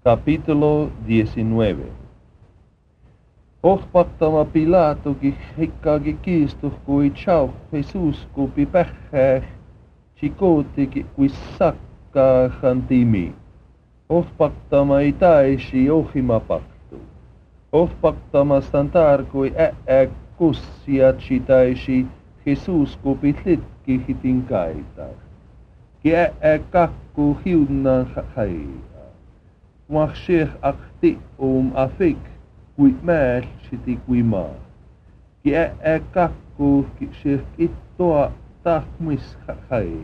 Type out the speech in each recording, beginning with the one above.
Capítulo 19. Ohtpaktama Pilato hikkagi kiistuh kui chau Jesus kui pipeheh chikoti kui sakka hantimi. Ohtpaktama itaisi ohimapaktu. Ohtpaktama standar kui kussia chitaisi Jesus kui pitlitki hitinkaita. Ki kakku hiunnan hai. Mwachsich akti afik kui mäel siti kui maa. Ki kakku sich ittoa tahmis hai.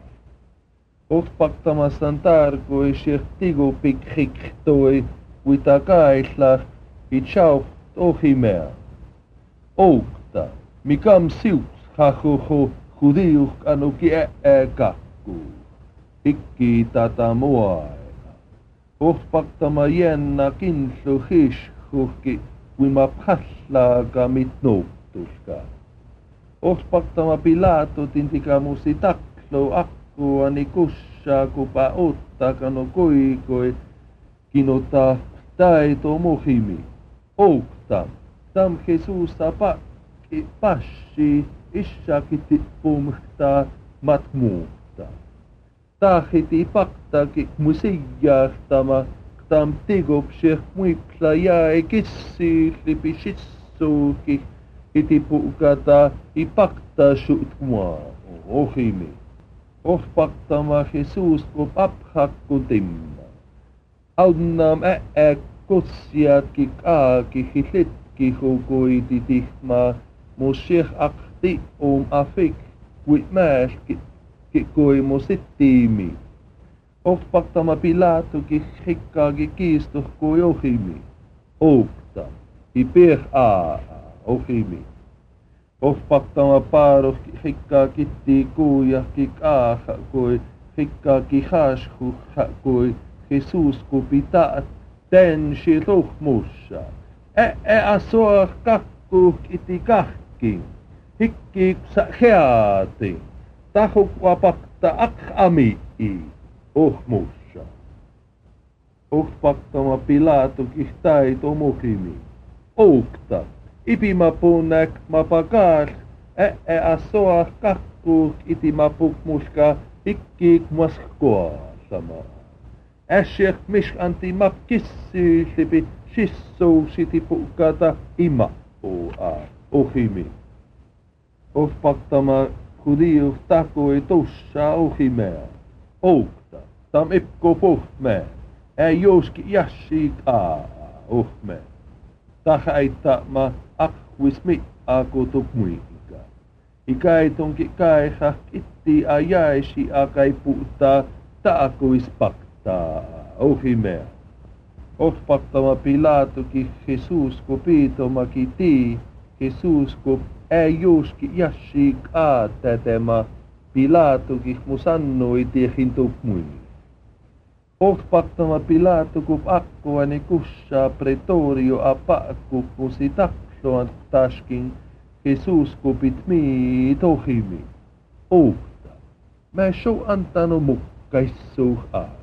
Ohtpaktama standar kui sich tigu pikhik toi kui takaisla itchauht ohimea. Oukta, mikam siuks hahuhu judiuh anu ki kakku. Ikki tata muai. Ohtpaktama jännä kinslu hishuhki kui ma phallaga mitnuutuska. Ohtpaktama Pilato tintikamusi taklo akkuani kussa kupa ottakano koikoi kinota taito muhimi. Oukta, tam Jesus pakki passi issakiti pumhtaa matmuutta. Tahiti paktaki musiijahtama tam tigopsih muipla jäi kissi lipisitsuuki iti pukata ipakta suutmaa ohimi. Ohtpaktama Jesus kop abhakku timma. Audnam kutsiatki kaaki hitlitki hukuiti tihma musih akti afik kui määlki kui musittiimi. Ohtpaktama Pilato hikkagi kiistuh kui ohimi. Oukta, ipeh ohimi. Ohtpaktama Paaruh hikkagi kuujahki kaaha kui hikkagi haashuh kui Jesus kui pitaat ten shiruhmussa. Asuah kakkuh iti kahki. Hikki sa heati. Tahukwa pakta amii. Ohmussa. Ohtpaktama Pilato kihtaito muhimi. Oukta, ipimapunek mapakar, asoah kakkuh iti mapukmuska hikkik maskoa sama. Äsjek mish anti mapkissi lipi shissou siti pukata ima ohimi. Ohtpaktama judiuh takoi tussa ohimea. Oukta, tam ipko puhme, joski jassik ohme. Tahaita ma akwismi akutuk muika. Ikaitunki kaihah itti ajaisi akai puhtaa taakuis paktaa ohimea. Ohtpaktama Pilatoki Jesus kupitomaki tii, Jesus kup joski jassik tätema. Pilatoki musannoi tiehintuk mui. Ohtpaktama Pilato kup akkuani kussa pretorio apakku musi takloan taskin Jesus kupit miit ohimi. Oukta, mä show antano mukkaissuh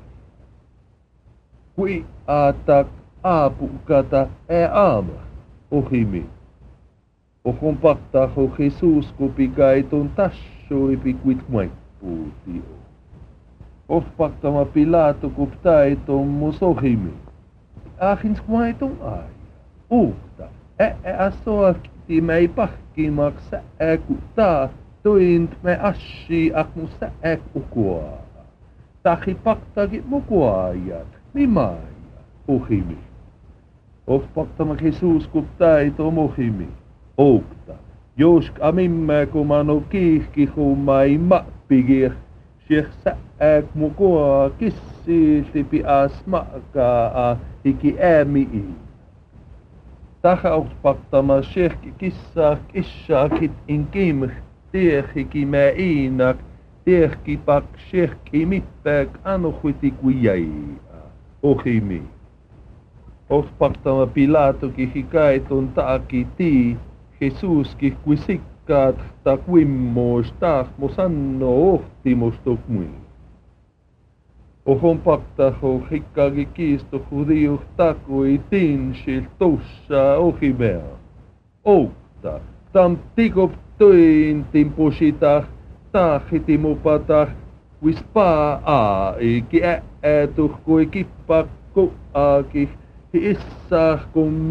Kui aatak aapukata aama ohimi. Ohon paktaho Jesus kupikaitun tassuipi kuit maippuutio. Ohtpaktama Pilato kuptaiton musohimi. Ahins maitun aia. Uukta. Asoakti mei pahkimaksa kuttaa toint me assi akmusa ukua. Tahi paktaki mukuajat. Mimaja. Ohimi. Ohtpaktama Jesus kuptaiton muhimi. Oukta. Josk amimme kumano kiihki hummai mappigir. Sieh mukua kissi lipi asmakaa hiki äämi'i. Taha ohtpaktama sieh kissakit inkimh tiehiki mä iinak tiehki pak sieh mippääk anuhuiti kuijai. Ohimi. Ohtpaktama Pilatoki hikaitun taaki tii. Jesuski kui sikkaat ta kuimmois taas mo sanno ohtimustuk mui. Ohon paktaho hikkagi kiisto judío takui tinsil tussa ohimea. Oukta, tam tikop toin timpusitah tahitimupatah wispa ki tuhkui kippakku aaki issah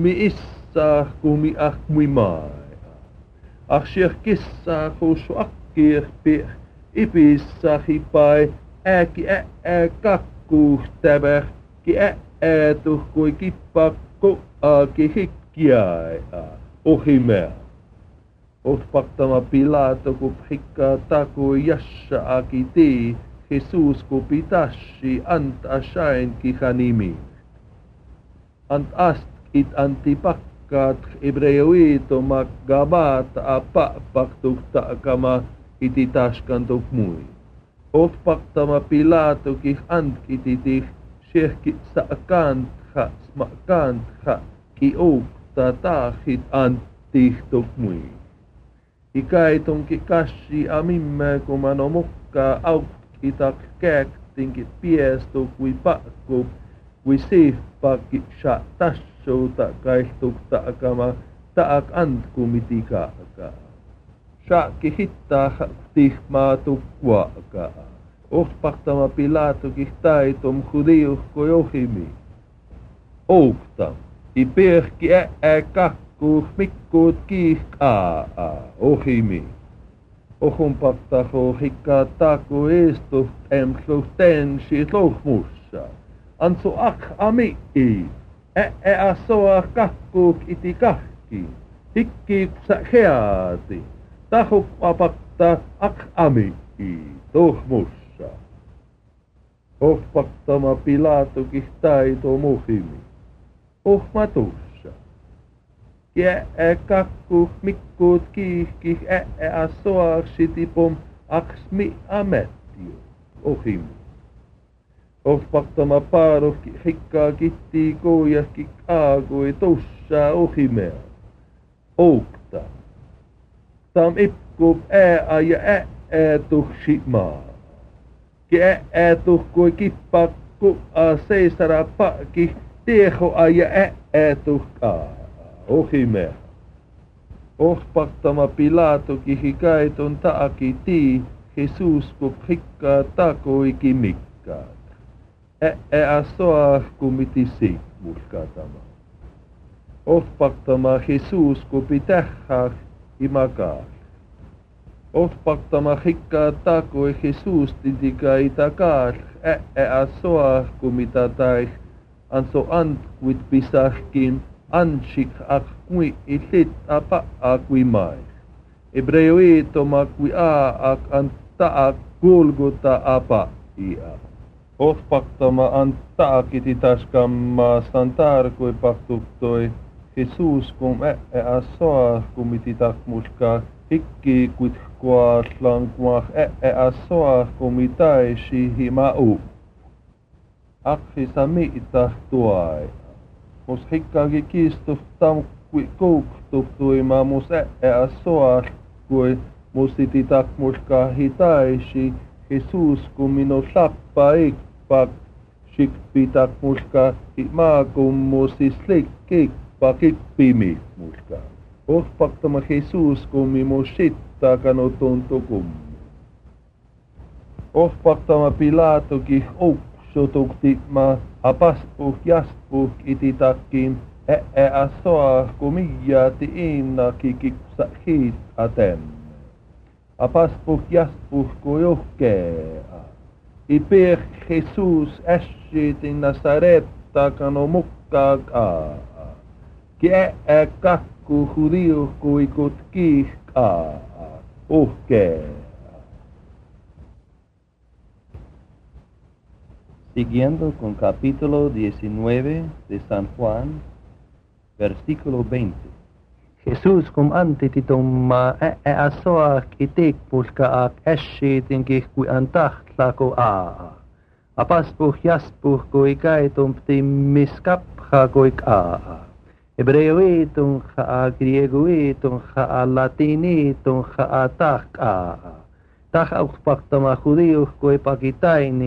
kumi ahmimai. Aksier kissah husu akkirpi ipissah hipai äki kakkuh täbär ki tuhkui kippakku aaki hikkiai ohimea. Ohpaktama Pilato ku hikka taku yassa akiti Jesus ku pitashi ant asain kihanimi. Ant ast it antipakkat Hebreuito maggabat paktuk takama ititaskantuk mui. Ohpaktama Pilato ki ant kititih syehki saakant ha smakant ha ki okta tahit antihtuk mui. Ikaitong kikashi amimme kumano mukka aukkitak kääktinki piestu kui pakku kui siipakki sha tassu takaihtuk takama taak antkumitikaka. Shaki hittaa tihmaa tukkuaka. Ohpaktama Pilato kihtaitom judíus koi ohimi. Oukta, ipirki kakku mikkuut kiihkaa ohimi. Ohun paktaho hikka taku istu emsluhten silohmussa. Ansu ami asoa kakkuuk iti kahki. Hikki sa heati. Tahuk apakta ami tohmussa. Ohpaktama Pilato kihtaito muhimi. Ohmatussa. Kakku mikkuut kiihkih asoa sitipom aksmi ametio ohimi. Ohpaktama paaro hikkaa kitti koujahki aagoi tussa ohimea. Oukta. Tam ipkup ja tuhsimaa. Ki tuhkui kippakku seisara pakki tieho ja tuhkaa. Ohimea. Ohpaktama Pilato kihikaiton taaki tii Jesus ku hikkaa takoi kimikkaat. Asoa kumitisi muskatama. Ohpaktama Jesus ku pitähhak imakaa. Ohpaktama hikkaa takoi Jesus titika itakaat. Asoa kumitatai anso antkuit pisahkin. Ansik akui ilit apa akui mai. Hebreuito makui ak anta Golgota apa ia. Ohpaktama anta kititaskama santarkoi paktuktoi Jesus kum asoa kumititak muska hikki kuit kuaslangkuah asoa kumitaisi himau. Akhi sami itahtuai. Mus hikkagi kiistuf tam kui kouktup tuima mus asoa kui musititak muska hitaisi Jesus kun minu sappa ikpak sikpitak muska maakum musislik ikpak ikpimik muska. Ohpaktama Jesus kun mimu sitta kanotuntukum. Ohpaktama Pilato ki oksutukti ma apaspuh jaspuh ititakkin asoa kumiyati inna kikiksa hit atem. Apaspuh jaspuh kujuhkea. Ipir Jesus äsyitin Nasaretta kano mukkaa. Ki kakku judíos kuikut kiihkaa. Uhkea. Siguiendo con capítulo 19 de San Juan, versículo 20. Jesus cum antititumma asoak itik puskaak äsyitinkin kui antahtlako apaspuh jaspuh kui kaitum ptimiskapha kui Hebreuitum grieguitum latinitum tah tah aukpaktama judíos kui pakitainih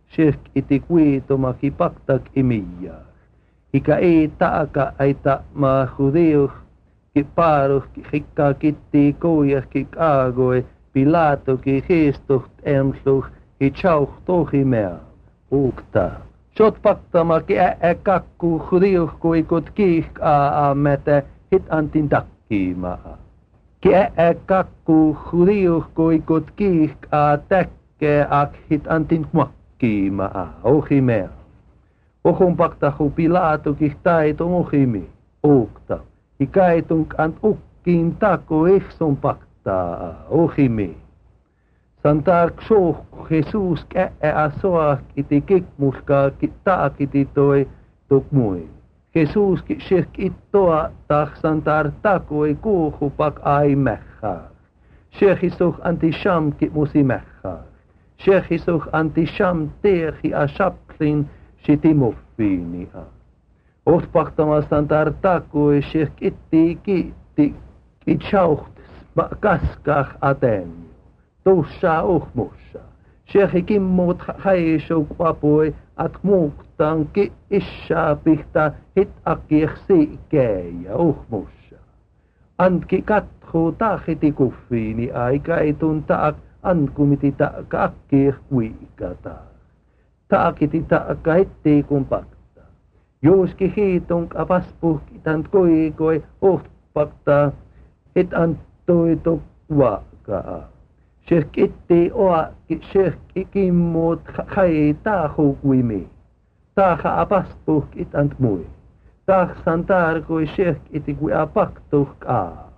shirk iti kuitoma ki paktak imiya. Ika ei taaka aita ma judeus ki paruh ki hikka kitti kouyah ki kaagoi Pilato ki geestuht emsluh ki chauh tohi mea. Uukta. Shot paktama ki kakku judeus kui kot kiik a mete hit antin takkimaa. Ki kakku judeus kui kot kiik a tekke ak hit antin kmakkimaa. Ohi mea. Ohun paktahu Pilato ki taito mohimi. Uukta. Ikaitung ant ukkiin tako ihson paktaa. Ohimi. Santar ksoh Jesus asoak iti kikmuska taak iti toi tukmui. Jesus ki shirk ittoa tak santar tako ei kuuhupak ai mechar. Shirkisuh anti sham ki musi mechar. Shirkisuh anti sham teehi a shaplin shitimuffiini a. Ohtpaktama santar tako ei shirk itti ki chauht kaskah aten. Tuossa uhmussa. Sheikhi kimmut haisuk papui at muuktanki isha pihta hit akir siikeja uhmussa. Antki kathu tahiti kuffiini aika ei tuntaak antkumiti taaka akkir kuikata. Taakiti taaka hitti kumpakta. Juuski hiitunk apaspuh kitant kuikoi uhtpakta hit antoitu vakaa. Shirk itti oa shirk ikimmut khai tahu kuimi. Taha apaspuh itant mui. Tah santar kui shirk iti kui apaktuh kaa.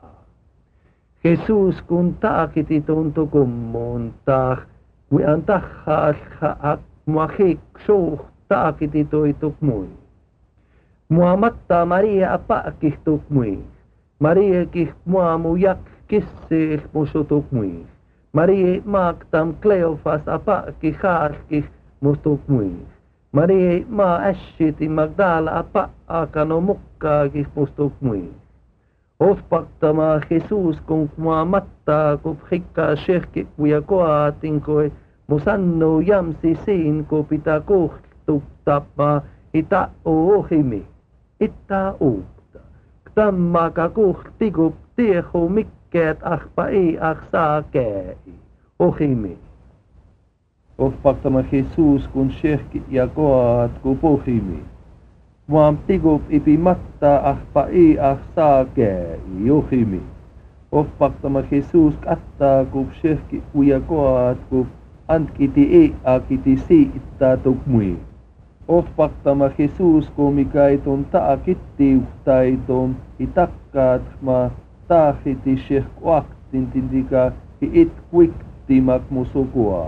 Jesus kun taakiti tuntu kummun tah kui antaha alha mahik suh taakiti toituk mui. Muamatta Maria apakih tuk mui. Maria kih muamu yak kissil musutuk mui. Maria maaktam Kleofas apakki haarki mustuk mui. Maria maa ässiti Magdala apakano mukkaaki mustuk mui. Otpaktama Jesus kun maa mattaa kup hikkaa shirki kuja koatinkoi musannu jamsi siin ku pitää kohtuk tapmaa ita ohimi. Ita uukta. Ktammaka kuhtikup tiehu mikkeet ahpa ei saa kei. Ohimi. Ohtpaktama Jesus kun shirki ja koat ku pohimi. Muam tigup ipi matta ahpa ei saa kei. Ohimi. Ohtpaktama Jesus kattaa ku shirki ja koat ku antkiti ei akiti siittaa tukmui. Ohtpaktama Jesus kun mikaitun taakitti uhtaitum itakkaat ma taahiti shirk waktin tindika it kuiktimak musukua.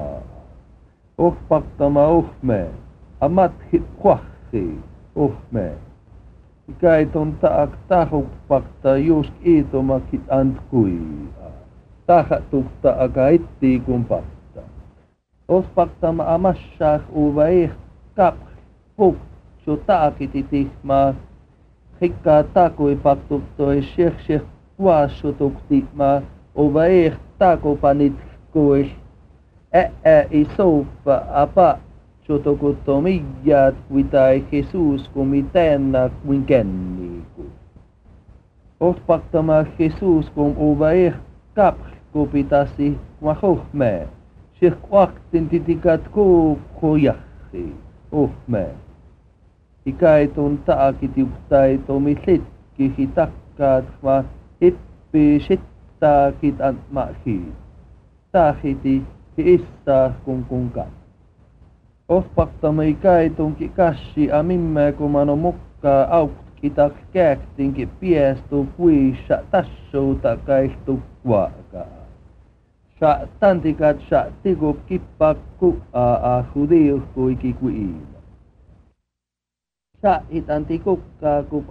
Ohtpaktama ohme, amat hit kuahti, ohme. Ikaiton taak tahukpakta jusk itomakit antkui. Tahatukta aga itti kumpakta. Ohtpaktama amassah uva kap puk su taakititihma. Hikkaa takui paktuktoi shirk kuasutuktima uva takupanit kuis. Isopa apa sotokotomiyat kuitai Jesus kumitenna kuin kenniku. Ohtpaktama Jesus kum uva kap kupitasi mahohme. Shirk waktin titikat kujahti. Ohme. Ikaitun taakitiuktaito mitlitki hitakkaat ma hippi shittaakit antmahit. Tahiti hiistää kunkunkat. Ohtpaktama ikaitunki kassi amimme kumano mukkaa aukkitak kääktinki piestu puissa tassuuta kaihtu kuakaa. Sa tantikat sa tikup kippakku hudiuh kuiki kuiima. Sa hitanti kukkaa kup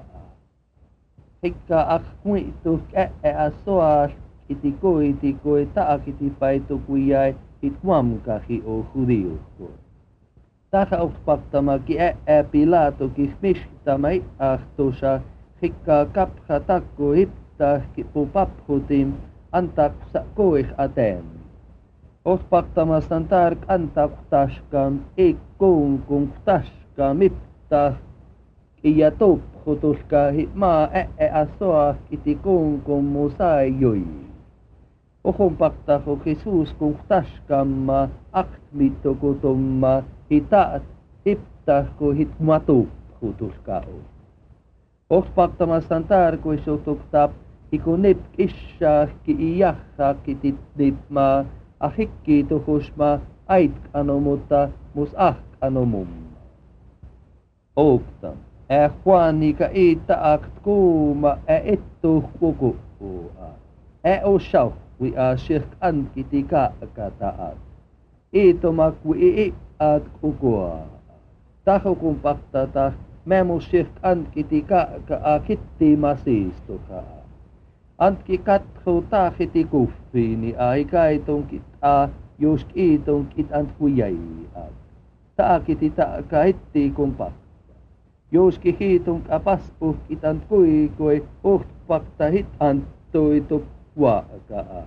Hikka muistuh asoas iti koi taakiti paitu kujai it kuamkahi o hudiuhko. Taha ohtpaktama ki Pilato ki mishtama ahtusa hikka kapha takko hiptah ki pupaphutim antak sa koih aten. Ospaktamastan tark antaktaskan ikkuun kun taskaa mipta ja tuphutuska maa asoa iti kun musai joi. Ohunpaktahu Jesus kun taskamma aktmittokutumma hitaat hiptahku hitmatuphutuskau. Ospaktamastan tarkuisutukta iku nip ishahki iyahhaki titnipmaa ahikki tuhusma ait anomutta mus anomumma. Oukta. Huanika ita akt kuuma ettu kukua. Usau wi shirk ankiti kaakataat. Itomak wi at kukua. Tahukun paktata memus shirk ankiti kaakitti masistuka. Antki kathu tahiti kuffiini aikaitunkit jusk itunkit antkujaijat. Taakiti taakaitti kumpak. Juski hiitunk apaspuhkit antkuikoi uhtpakta hit anttoitu vakaa.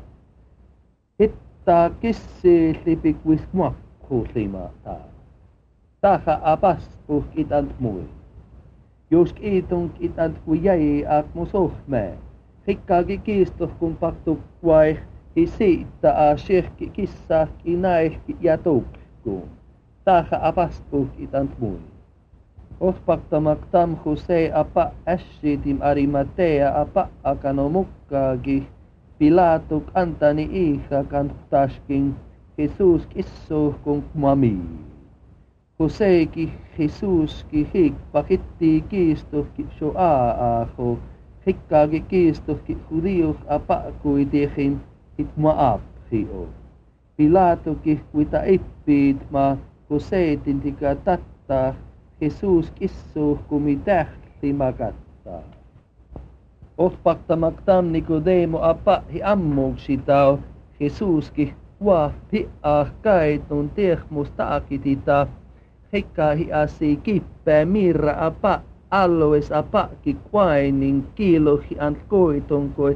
Hittaa kissi lipikvis makhulimata. Taha apaspuhkit antmui. Jusk itunkit antkujaijat musohmeen. Hikkaagi kiistoh kun paktu vai isiittaa shirkki kissahki naihki ja tukkuun. Taha apaspuhkit antmui. Ospaktamak tamhu se apa äshitim arimatea apa akano mukkaagi Pilatuk antani iha kantaskin Jesus kissuh kun mami. Huseiki Jesuski hikpakitti kiistuhki shoaaho hikkaagi kiistuhki hudiuh apa kuitihin hitmaabhio. Pilatuki kuita ippiit ma huseitin tika tattaa Jesus kissuh kumi tähti makattaa. Ospaktamak tam Nikodemo apa hi ammuksitao Jesuski huahti kaitun tehmus taakitita hikka hi asi kippää mirra apa alloes apa ki kwainin kilohi ant koitonkoi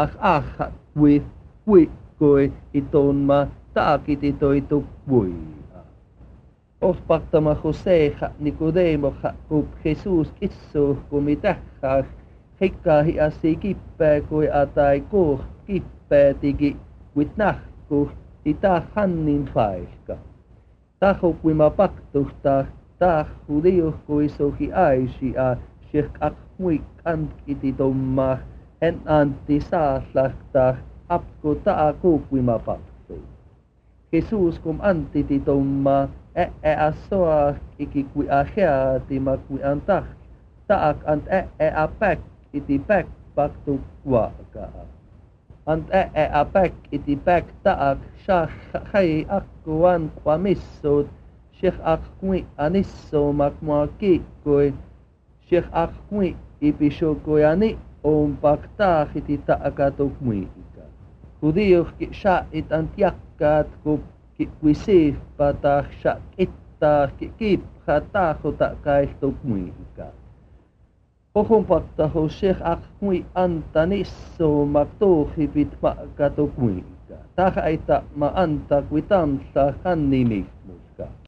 koi itonma taakititoitu vui. Ospaktama Joseha Nicodemoha kup Jesus kissuh kumi tähkää hikka hi asi kippää koi atai koh kippää tiki kuit nahkuh ita hannin paikka. Tahupima paktuhtaa tah hudiuh kui sohi aisia shirk akmuik antkiti tomma en antti saaslahtaa apko taa kuupima paktu. Jesus kum antiti tomma asoa iki kui aheatima kui antah taak ant apäk iti päk paktu vakaa. Ant apäk iti päk taak shah hai akkuan kwamissut Sheikh akhui anisso makma kikkoi Sheikh akhui ipishokoyani ompaktaa hiti taakatuk muika. Hudiuhki shait antjakkaat ku kikwisif patah shak ittaa kipha tahuta kaihtuk muika. Ohumpaktahu Sheikh akhui antanisso maktuhipit makatuk muika. Tahaita ma anta kwitamsa kannimihmuska.